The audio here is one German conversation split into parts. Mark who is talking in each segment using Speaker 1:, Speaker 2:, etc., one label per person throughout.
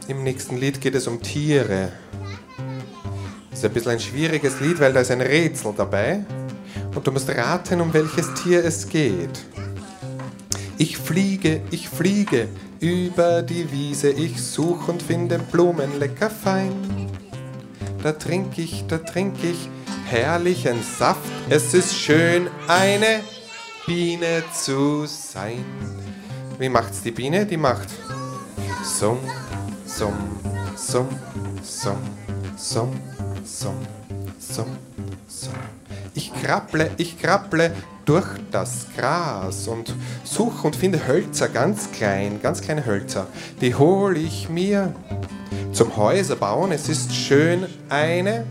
Speaker 1: Im nächsten Lied geht es um Tiere. Das ist ein bisschen ein schwieriges Lied, weil da ist ein Rätsel dabei. Und du musst raten, um welches Tier es geht. Ich fliege über die Wiese. Ich suche und finde Blumen lecker fein. Da trink ich herrlichen Saft. Es ist schön, eine Biene zu sein. Wie macht's die Biene? Die macht Summ, Summ, Summ, Summ, Summ, Summ, Summ, Summ. Ich krabble durch das Gras und suche und finde Hölzer, ganz kleine Hölzer. Die hol ich mir zum Häuser bauen. Es ist schön, eine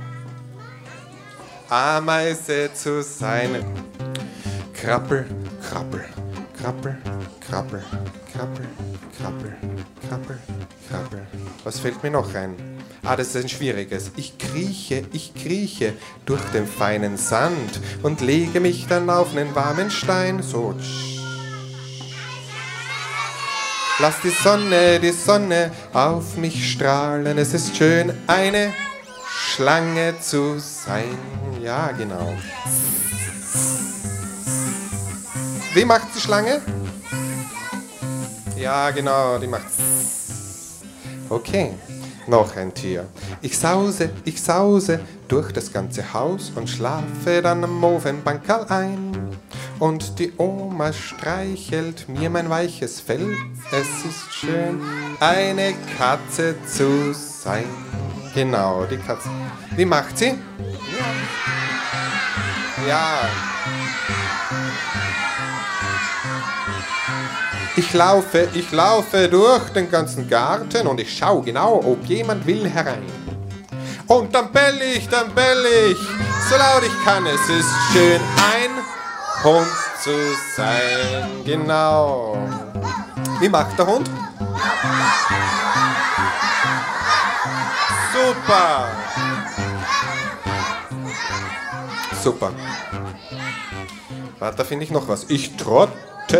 Speaker 1: Ameise zu sein. Krabbel, krabbel, krabbel, krabbel, krabbel, krabbel, krabbel, krabbel. Was fällt mir noch ein? Das ist ein schwieriges. Ich krieche durch den feinen Sand und lege mich dann auf einen warmen Stein. So. Lass die Sonne auf mich strahlen. Es ist schön, eine Schlange zu sein. Ja, genau. Wie macht die Schlange? Ja, genau, die macht. Okay, noch ein Tier. Ich sause durch das ganze Haus und schlafe dann am Ofenbankerl ein. Und die Oma streichelt mir mein weiches Fell. Es ist schön, eine Katze zu sein. Genau, die Katze. Wie macht sie? Ja. Ich laufe durch den ganzen Garten und ich schau genau, ob jemand will herein. Und dann bell ich, so laut ich kann. Es ist schön, ein Hund zu sein. Genau. Wie macht der Hund? Super. Super. Warte, da finde ich noch was. Ich trotte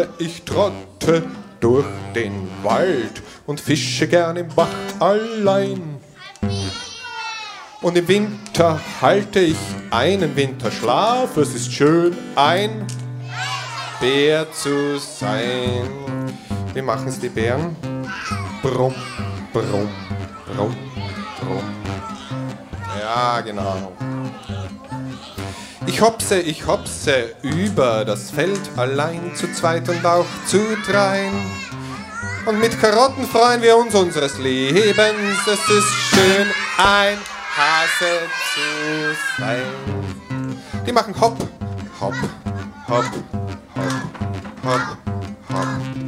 Speaker 1: durch den Wald und fische gern im Bach allein. Und im Winter halte ich einen Winterschlaf. Es ist schön, ein Bär zu sein. Wie machen es die Bären? Brumm, brumm, brumm, brumm. Ja, genau. Ich hopse über das Feld, allein, zu zweit und auch zu dreien. Und mit Karotten freuen wir uns unseres Lebens. Es ist schön, ein Hase zu sein. Die machen hopp, hopp, hopp, hopp, hopp, hopp.